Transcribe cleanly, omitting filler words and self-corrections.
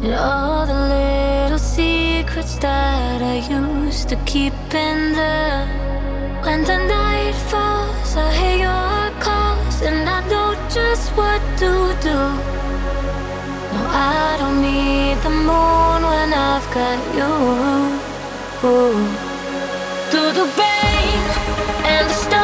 And all the little secrets that I used to keep in there. When the night falls, I hear your calls, and I know just what to do. No, I don't need the moon when I've got you. Through the rain and the stars,